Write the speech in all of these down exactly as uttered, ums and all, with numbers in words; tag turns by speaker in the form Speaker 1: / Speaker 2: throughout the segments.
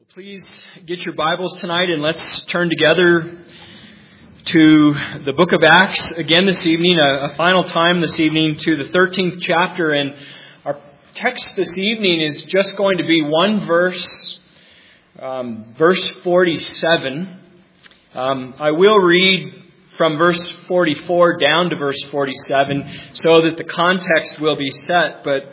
Speaker 1: Please get your Bibles tonight and let's turn together to the book of Acts again this evening, a, a final time this evening to the thirteenth chapter. And our text this evening is just going to be one verse, um, verse forty-seven. Um, I will read from verse forty-four down to verse forty-seven so that the context will be set, but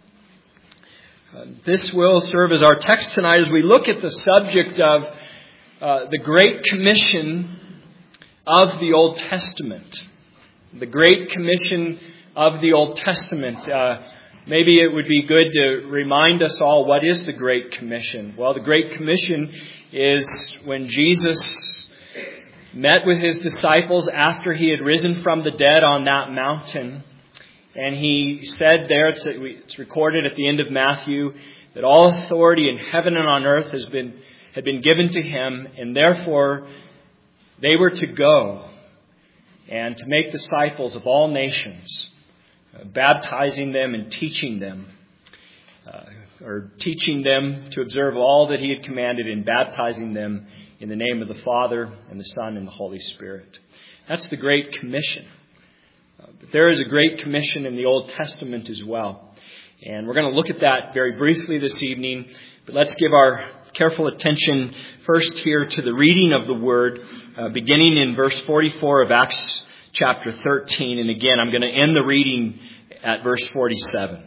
Speaker 1: Uh, this will serve as our text tonight as we look at the subject of uh, the Great Commission of the Old Testament. The Great Commission of the Old Testament. Uh, maybe it would be good to remind us all, what is the Great Commission? Well, the Great Commission is when Jesus met with his disciples after he had risen from the dead on that mountain. And he said there, it's, it's recorded at the end of Matthew, that all authority in heaven and on earth has been had been given to him, and therefore they were to go and to make disciples of all nations, uh, baptizing them and teaching them, uh, or teaching them to observe all that he had commanded, and baptizing them in the name of the Father and the Son and the Holy Spirit. That's the Great Commission. But there is a Great Commission in the Old Testament as well. And we're going to look at that very briefly this evening. But let's give our careful attention first here to the reading of the Word, uh, beginning in verse forty-four of Acts chapter thirteen. And again, I'm going to end the reading at verse forty-seven.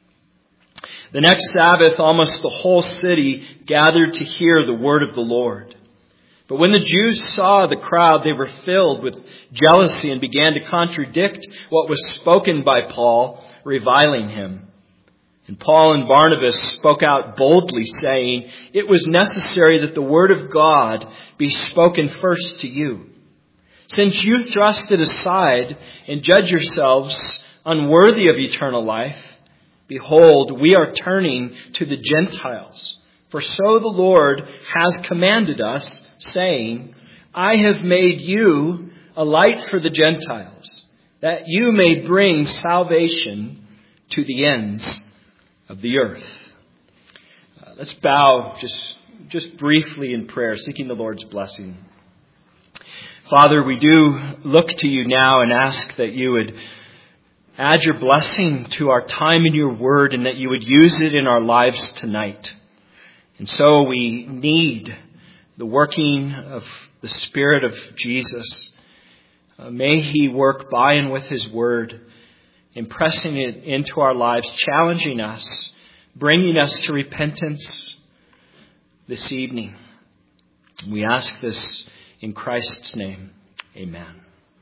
Speaker 1: The next Sabbath, almost the whole city gathered to hear the word of the Lord. But when the Jews saw the crowd, they were filled with jealousy and began to contradict what was spoken by Paul, reviling him. And Paul and Barnabas spoke out boldly, saying, "It was necessary that the word of God be spoken first to you. Since you thrust it aside and judge yourselves unworthy of eternal life, behold, we are turning to the Gentiles. For so the Lord has commanded us, saying, I have made you a light for the Gentiles, that you may bring salvation to the ends of the earth." Uh, let's bow just, just briefly in prayer, seeking the Lord's blessing. Father, we do look to you now and ask that you would add your blessing to our time in your word, and that you would use it in our lives tonight. And so we need the working of the Spirit of Jesus. Uh, may He work by and with His Word, impressing it into our lives, challenging us, bringing us to repentance this evening. We ask this in Christ's name. Amen.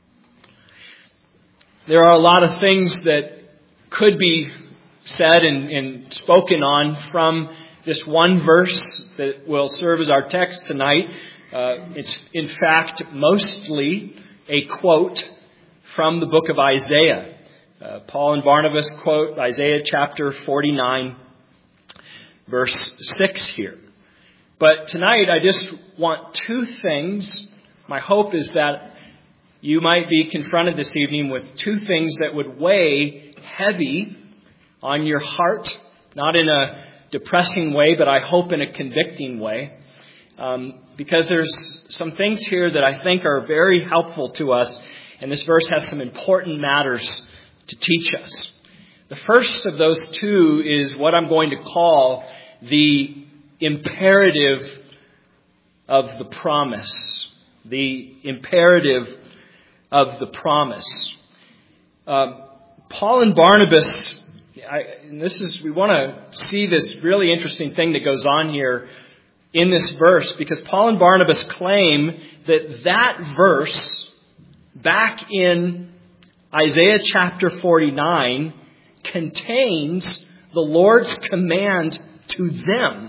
Speaker 1: There are a lot of things that could be said and, and spoken on from this one verse that will serve as our text tonight. Uh, it's in fact mostly a quote from the book of Isaiah. Uh, Paul and Barnabas quote Isaiah chapter forty-nine, verse six here. But tonight I just want two things. My hope is that you might be confronted this evening with two things that would weigh heavy on your heart, not in a depressing way, but I hope in a convicting way. Um, because there's some things here that I think are very helpful to us, and this verse has some important matters to teach us. The first of those two is what I'm going to call the imperative of the promise. The imperative of the promise. Um, Paul and Barnabas, I, and this is, we want to see this really interesting thing that goes on here in this verse, because Paul and Barnabas claim that that verse back in Isaiah chapter forty-nine contains the Lord's command to them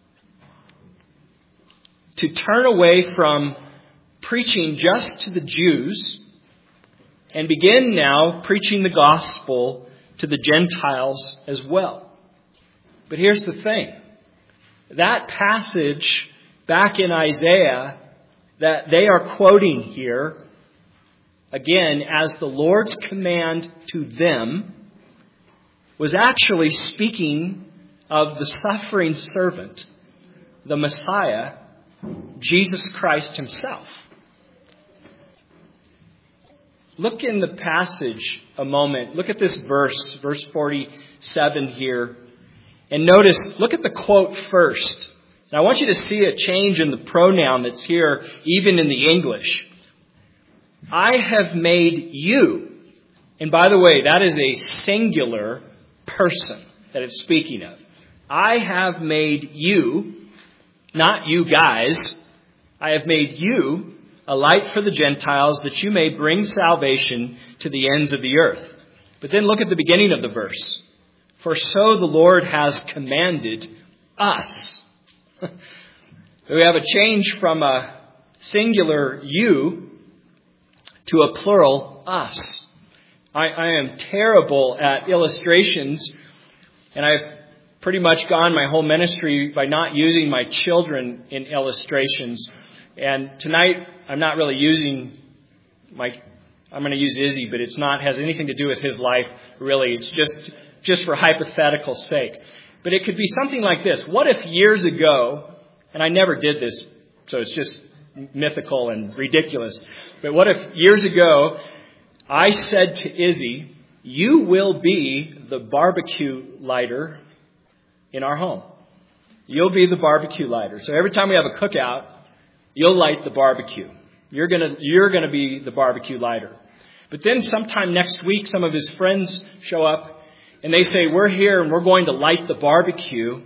Speaker 1: to turn away from preaching just to the Jews and begin now preaching the gospel to the Gentiles as well. But here's the thing. That passage back in Isaiah that they are quoting here, again, as the Lord's command to them, was actually speaking of the suffering servant the Messiah, Jesus Christ himself. Look in the passage a moment. Look at this verse, verse forty-seven here. And notice, look at the quote first. Now I want you to see a change in the pronoun that's here, even in the English. I have made you. And by the way, that is a singular person that it's speaking of. I have made you, not you guys. I have made you a light for the Gentiles, that you may bring salvation to the ends of the earth. But then look at the beginning of the verse. For so the Lord has commanded us. We have a change from a singular you to a plural us. I, I am terrible at illustrations, and I've pretty much gone my whole ministry by not using my children in illustrations. And tonight, I'm not really using my, I'm going to use Izzy, but it's not, has anything to do with his life, really. It's just, just for hypothetical sake. But it could be something like this. What if years ago, and I never did this, so it's just mythical and ridiculous. But what if years ago, I said to Izzy, you will be the barbecue lighter in our home. You'll be the barbecue lighter. So every time we have a cookout, you'll light the barbecue. You're gonna, you're gonna be the barbecue lighter. But then sometime next week, some of his friends show up and they say, we're here and we're going to light the barbecue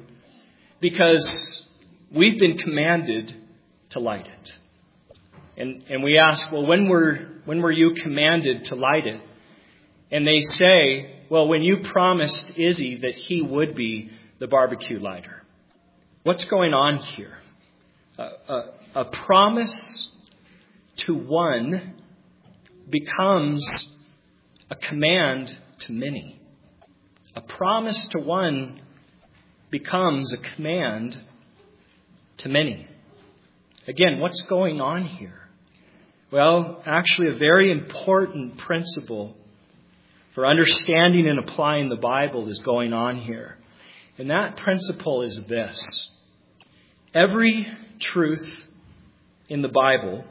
Speaker 1: because we've been commanded to light it. And, and we ask, well, when were, when were you commanded to light it? And they say, well, when you promised Izzy that he would be the barbecue lighter. What's going on here? A, a, a promise to one becomes a command to many. A promise to one becomes a command to many. Again, what's going on here? Well, actually a very important principle for understanding and applying the Bible is going on here. And that principle is this. Every truth in the Bible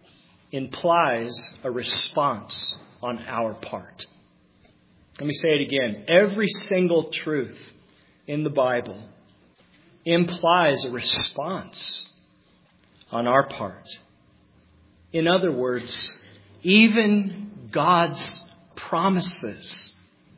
Speaker 1: implies a response on our part. Let me say it again. Every single truth in the Bible implies a response on our part. In other words, even God's promises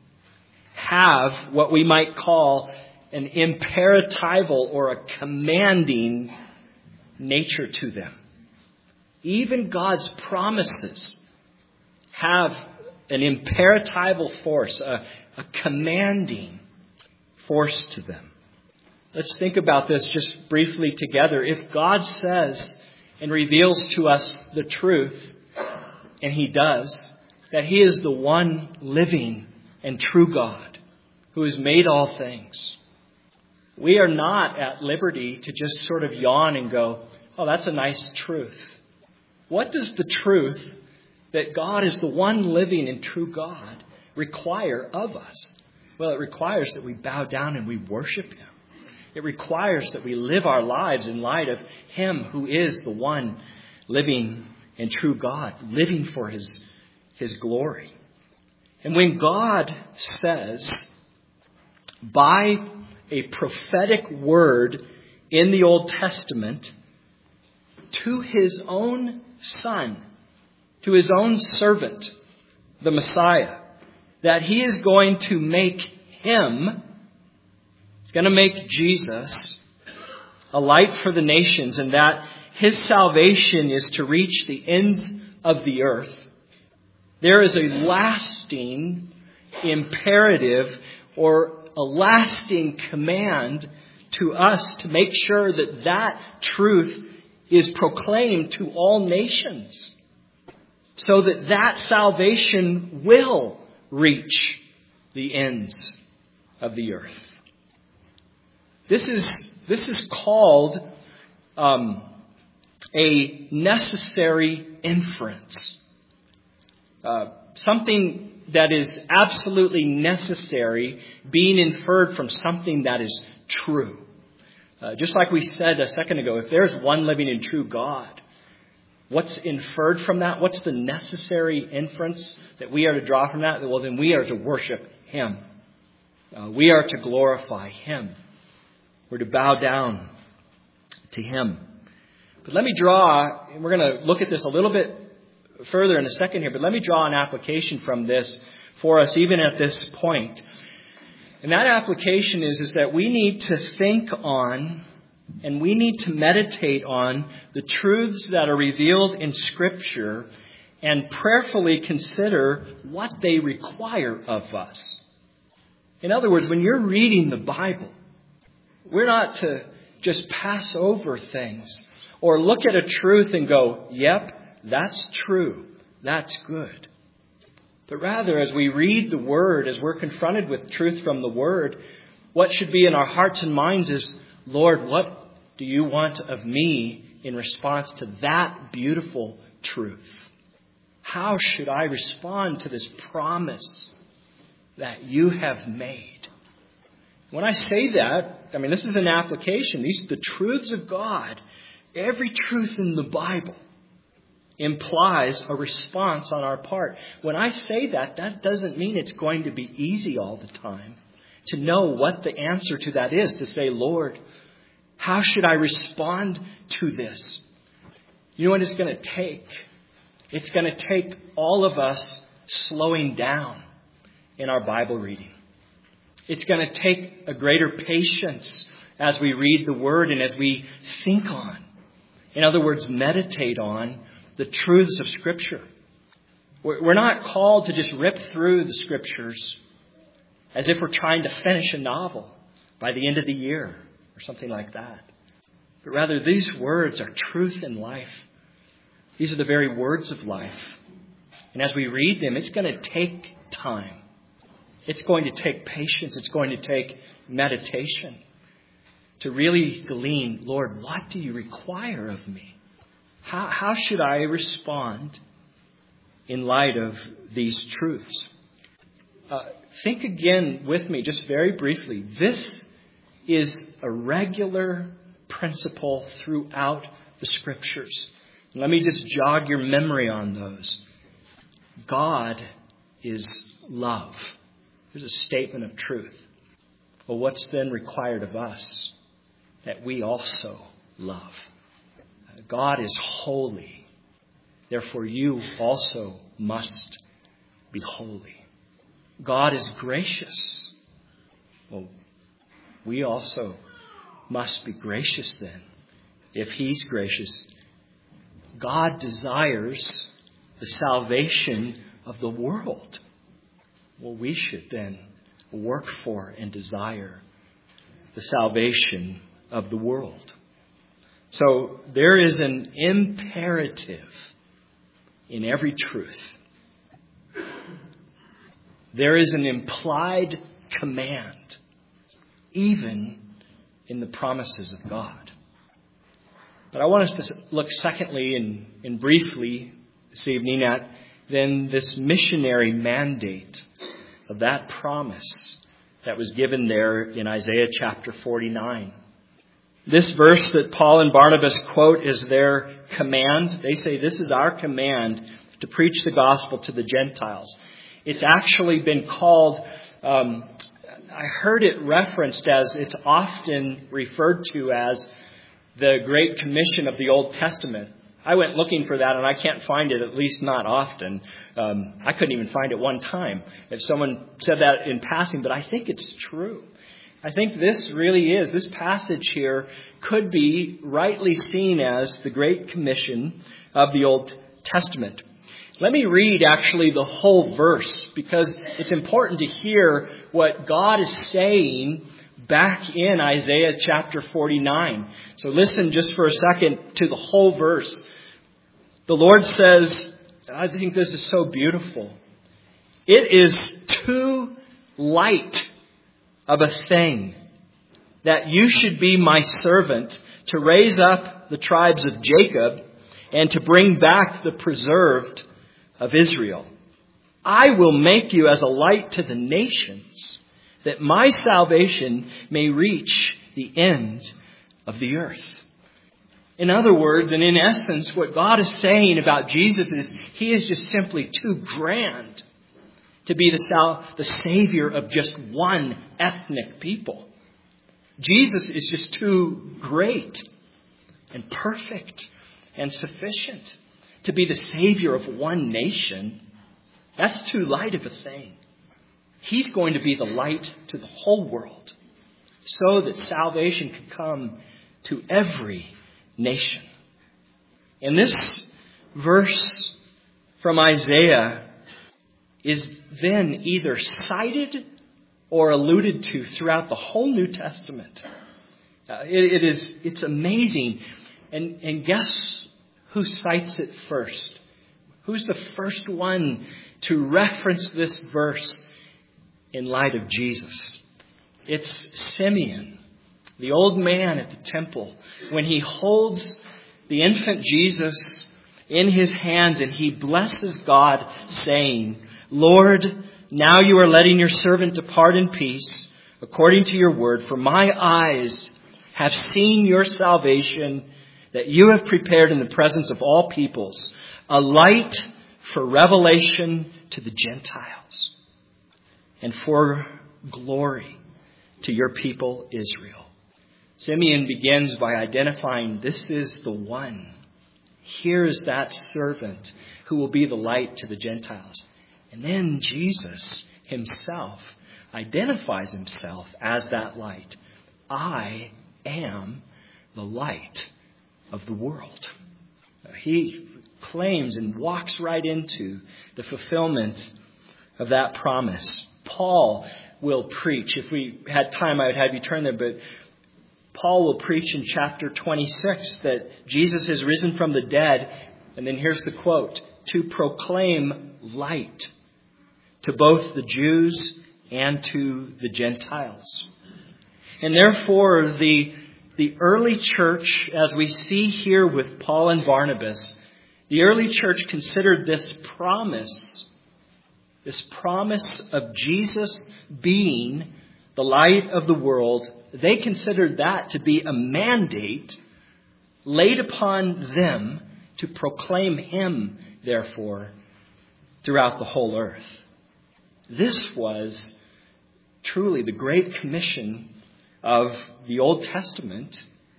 Speaker 1: have what we might call an imperatival or a commanding nature to them. Even God's promises have an imperatival force, a, a commanding force to them. Let's think about this just briefly together. If God says and reveals to us the truth, and He does, that He is the one living and true God who has made all things, we are not at liberty to just sort of yawn and go, oh, that's a nice truth. What does the truth that God is the one living and true God require of us? Well, it requires that we bow down and we worship Him. It requires that we live our lives in light of Him who is the one living and true God, living for His, His glory. And when God says, by a prophetic word in the Old Testament, to His own Son, to His own servant, the Messiah, that He is going to make Him, He's going to make Jesus a light for the nations, and that His salvation is to reach the ends of the earth. There is a lasting imperative or a lasting command to us to make sure that that truth is proclaimed to all nations, so that that salvation will reach the ends of the earth. This is this is called um, a necessary inference, uh, something that is absolutely necessary being inferred from something that is true. Uh, just like we said a second ago, if there's one living and true God, what's inferred from that? What's the necessary inference that we are to draw from that? Well, then we are to worship Him. Uh, we are to glorify Him. We're to bow down to Him. But let me draw, and we're going to look at this a little bit further in a second here, but let me draw an application from this for us even at this point. And that application is, is that we need to think on and we need to meditate on the truths that are revealed in Scripture and prayerfully consider what they require of us. In other words, when you're reading the Bible, we're not to just pass over things or look at a truth and go, yep, that's true, that's good. But rather, as we read the Word, as we're confronted with truth from the Word, what should be in our hearts and minds is, Lord, what do you want of me in response to that beautiful truth? How should I respond to this promise that you have made? When I say that, I mean, this is an application. These are the truths of God. Every truth in the Bible implies a response on our part. When I say that, that doesn't mean it's going to be easy all the time to know what the answer to that is. To say, Lord, how should I respond to this? You know what it's going to take? It's going to take all of us slowing down in our Bible reading. It's going to take a greater patience as we read the Word and as we think on. In other words, meditate on the truths of Scripture. We're not called to just rip through the Scriptures as if we're trying to finish a novel by the end of the year or something like that. But rather, these words are truth and life. These are the very words of life. And as we read them, it's going to take time. It's going to take patience. It's going to take meditation to really glean, Lord, what do you require of me? How, how should I respond in light of these truths? Uh, think again with me, just very briefly. This is a regular principle throughout the Scriptures. Let me just jog your memory on those. God is love. There's a statement of truth. Well, what's then required of us? That we also love. God is holy. Therefore, you also must be holy. God is gracious. Well, we also must be gracious then. If He's gracious, God desires the salvation of the world. Well, we should then work for and desire the salvation of the world. So there is an imperative in every truth. There is an implied command, even in the promises of God. But I want us to look secondly and, and briefly this evening at then this missionary mandate of that promise that was given there in Isaiah chapter forty-nine. This verse that Paul and Barnabas quote is their command. They say this is our command to preach the gospel to the Gentiles. It's actually been called, um, I heard it referenced as, it's often referred to as the Great Commission of the Old Testament. I went looking for that and I can't find it, at least not often. Um, I couldn't even find it one time if someone said that in passing, but I think it's true. I think this really is, this passage here could be rightly seen as the Great Commission of the Old Testament. Let me read actually the whole verse because it's important to hear what God is saying back in Isaiah chapter forty-nine. So listen just for a second to the whole verse. The Lord says, I think this is so beautiful. It is too light of a thing that you should be my servant to raise up the tribes of Jacob and to bring back the preserved of Israel. I will make you as a light to the nations, that my salvation may reach the end of the earth. In other words, and in essence, what God is saying about Jesus is he is just simply too grand to be the, sal- the Savior of just one ethnic people. Jesus is just too great and perfect and sufficient to be the Savior of one nation. That's too light of a thing. He's going to be the light to the whole world so that salvation can come to every nation. And this verse from Isaiah is then either cited or alluded to throughout the whole New Testament. Uh, it, it is, it's amazing. And, and guess who cites it first? Who's the first one to reference this verse in light of Jesus? It's Simeon, the old man at the temple, when he holds the infant Jesus in his hands and he blesses God, saying, Lord, now you are letting your servant depart in peace, according to your word, for my eyes have seen your salvation that you have prepared in the presence of all peoples, a light for revelation to the Gentiles and for glory to your people Israel. Simeon begins by identifying this is the one. Here is that servant who will be the light to the Gentiles. And then Jesus himself identifies himself as that light. I am the light of the world. He claims and walks right into the fulfillment of that promise. Paul will preach. If we had time, I would have you turn there, but Paul will preach in chapter twenty-six that Jesus has risen from the dead. And then here's the quote, to proclaim light to both the Jews and to the Gentiles. And therefore, the, the early church, as we see here with Paul and Barnabas, the early church considered this promise, this promise of Jesus being the light of the world, they considered that to be a mandate laid upon them to proclaim him, therefore, throughout the whole earth. This was truly the Great Commission of the Old Testament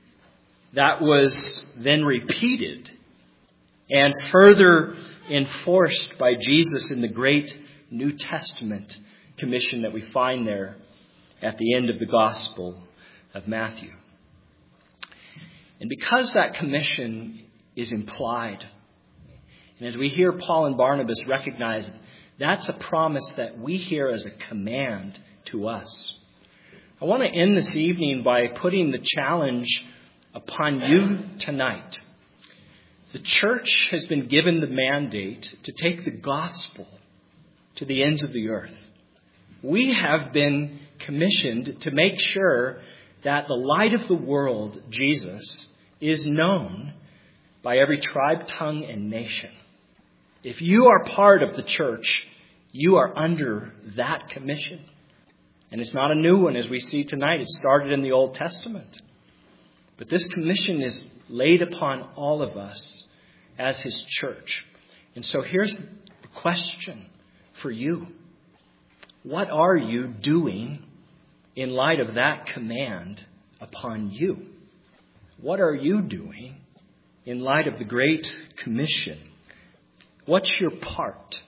Speaker 1: that was then repeated and further enforced by Jesus in the great New Testament commission that we find there at the end of the Gospel of Matthew. And because that commission is implied, and as we hear Paul and Barnabas recognize, that's a promise that we hear as a command to us. I want to end this evening by putting the challenge upon you tonight. The church has been given the mandate to take the gospel to the ends of the earth. We have been commissioned to make sure that the light of the world, Jesus, is known by every tribe, tongue, and nation. If you are part of the church, you are under that commission. And it's not a new one as we see tonight. It started in the Old Testament. But this commission is laid upon all of us as his church. And so here's the question for you. What are you doing in light of that command upon you? What are you doing in light of the Great Commission? What's your part?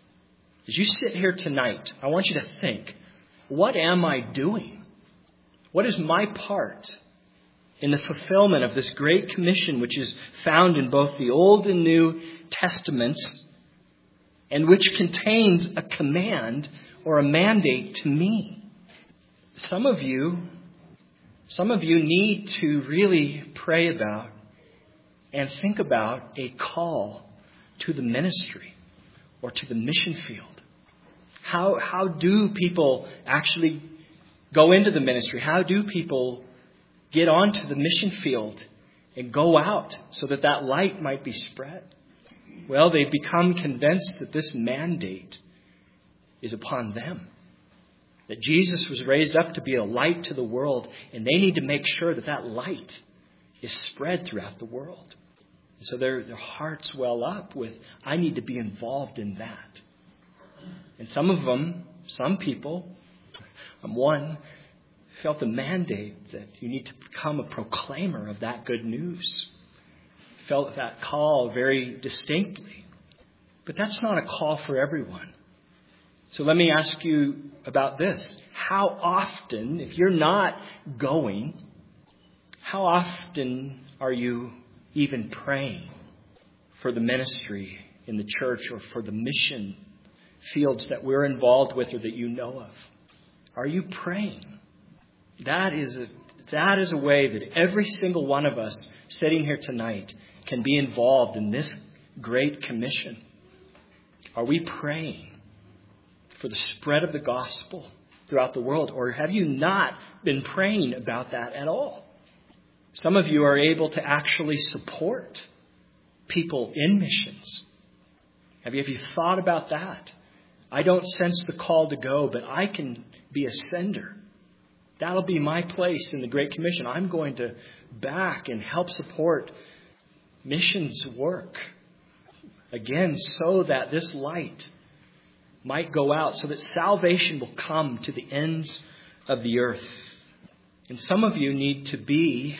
Speaker 1: As you sit here tonight, I want you to think, what am I doing? What is my part in the fulfillment of this Great Commission, which is found in both the Old and New Testaments, and which contains a command or a mandate to me? Some of you, some of you need to really pray about and think about a call to the ministry or to the mission field. How, how do people actually go into the ministry? How do people get onto the mission field and go out so that that light might be spread? Well, they become convinced that this mandate is upon them. That Jesus was raised up to be a light to the world, and they need to make sure that that light is spread throughout the world. And so their, their hearts well up with, I need to be involved in that. And some of them, some people, I'm one, felt the mandate that you need to become a proclaimer of that good news. Felt that call very distinctly. But that's not a call for everyone. So let me ask you about this. How often, if you're not going, how often are you even praying for the ministry in the church or for the mission fields that we're involved with or that you know of? Are you praying? That is a, that is a way that every single one of us sitting here tonight can be involved in this great commission. Are we praying for the spread of the gospel throughout the world? Or have you not been praying about that at all? Some of you are able to actually support people in missions. Have you, have you thought about that? I don't sense the call to go, but I can be a sender. That'll be my place in the Great Commission. I'm going to back and help support missions work. Again, so that this light might go out, so that salvation will come to the ends of the earth. And some of you need to be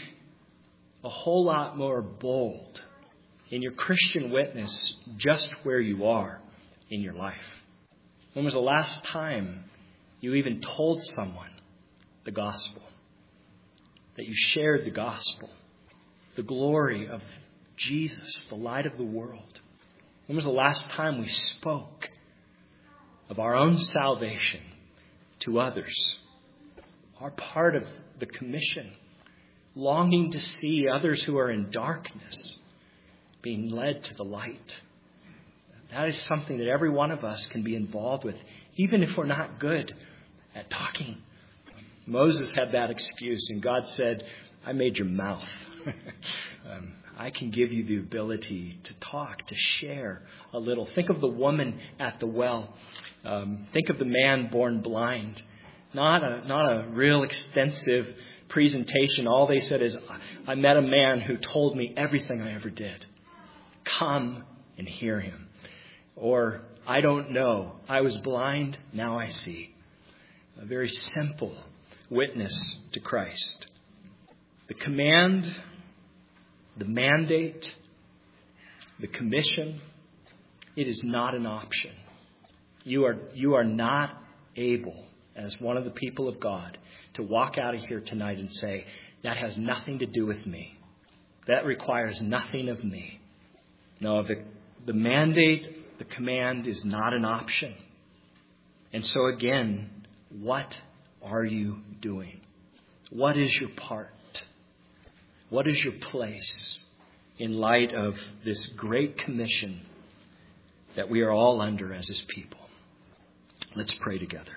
Speaker 1: a whole lot more bold in your Christian witness just where you are in your life. When was the last time you even told someone the gospel? That you shared the gospel? The glory of Jesus, the light of the world. When was the last time we spoke of our own salvation to others? Our part of the commission, longing to see others who are in darkness being led to the light. That is something that every one of us can be involved with, even if we're not good at talking. Moses had that excuse, and God said, I made your mouth. um, I can give you the ability to talk, to share a little. Think of the woman at the well. Um, think of the man born blind. Not a, not a real extensive presentation. All they said is, I met a man who told me everything I ever did. Come and hear him. Or, I don't know. I was blind, now I see. A very simple witness to Christ. The command, the mandate, the commission, it is not an option. You are, you are not able, as one of the people of God, to walk out of here tonight and say, that has nothing to do with me. That requires nothing of me. No, the, the mandate, the command is not an option. And so again, what are you doing? What is your part? What is your place in light of this great commission that we are all under as His people? Let's pray together.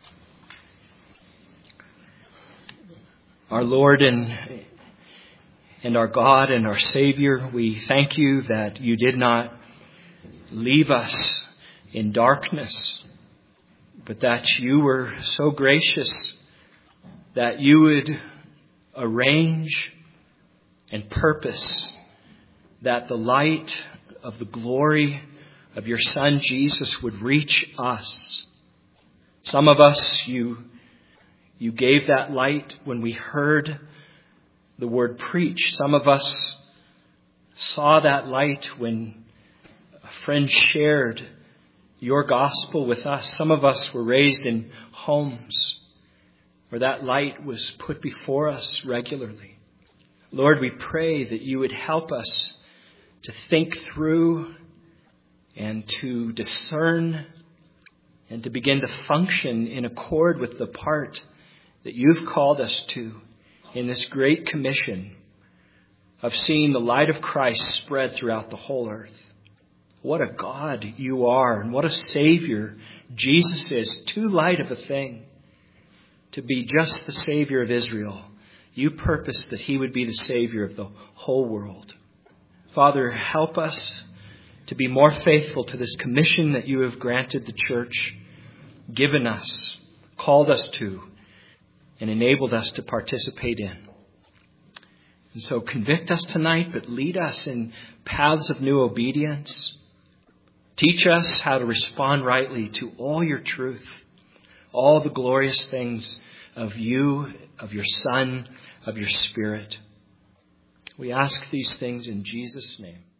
Speaker 1: Our Lord and, and our God and our Savior, we thank you that you did not leave us in darkness, but that you were so gracious that you would arrange and purpose that the light of the glory of your Son Jesus would reach us. Some of us, you, you gave that light when we heard the word preached. Some of us saw that light when a friend shared your gospel with us. Some of us were raised in homes where that light was put before us regularly. Lord, we pray that you would help us to think through and to discern and to begin to function in accord with the part that you've called us to in this great commission of seeing the light of Christ spread throughout the whole earth. What a God you are, and what a Savior Jesus is. Too light of a thing to be just the Savior of Israel. You purposed that He would be the Savior of the whole world. Father, help us to be more faithful to this commission that you have granted the church, given us, called us to, and enabled us to participate in. And so convict us tonight, but lead us in paths of new obedience. Teach us how to respond rightly to all your truth, all the glorious things of you, of your Son, of your Spirit. We ask these things in Jesus' name.